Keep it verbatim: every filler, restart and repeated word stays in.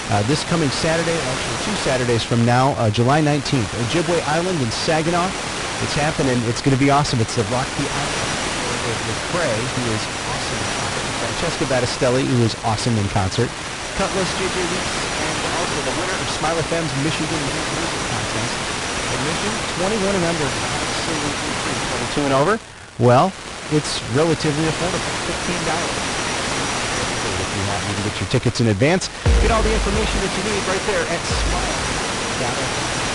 Uh, this coming Saturday, actually two Saturdays from now, uh, July nineteenth, Ojibwe Island in Saginaw. It's happening. It's going to be awesome. It's the Rocky Island with, with Cray, who is awesome in concert. Francesca Battistelli, who is awesome in concert. Cutlass, J J Weeks, and also the winner of Smile F M's Michigan Music Contest. Admission, twenty-one and under, twenty-two and over. Well, it's relatively affordable, fifteen dollars. If you want, you can get your tickets in advance. Get all the information that you need right there at smile dot f m.